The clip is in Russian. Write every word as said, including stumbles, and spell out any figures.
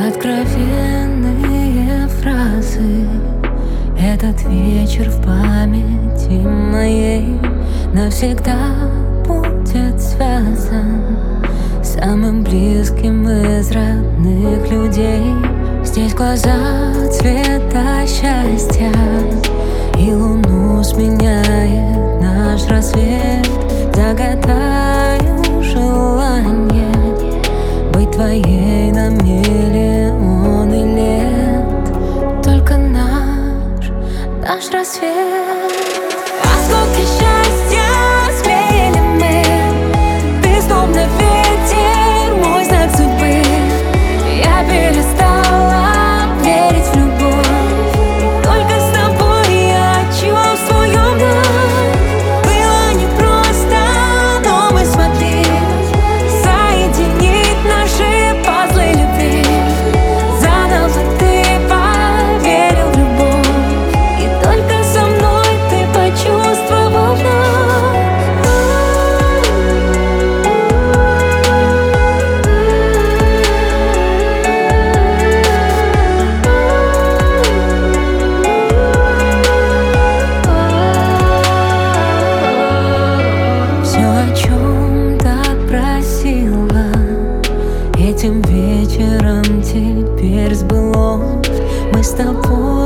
Откровенные фразы. Этот вечер в памяти моей навсегда будет связан с самым близким из родных людей. Здесь глаза цвета счастья, и луну сменяет наш рассвет. Загадаю желание быть твоей на миллионы лет. Только наш, наш рассвет. Осколки счастья склеили мы. Ты словно ветер, мой знак судьбы. Я перестала верить в любовь. Только с тобой я чувствую вновь. Было непросто, но мы смогли соединить наши пазлы любви. Заново ты поверил в любовь, и только со мной ты почувствовал вновь. Все, о чем так просила, этим вечером теперь сбылось. Мы с тобой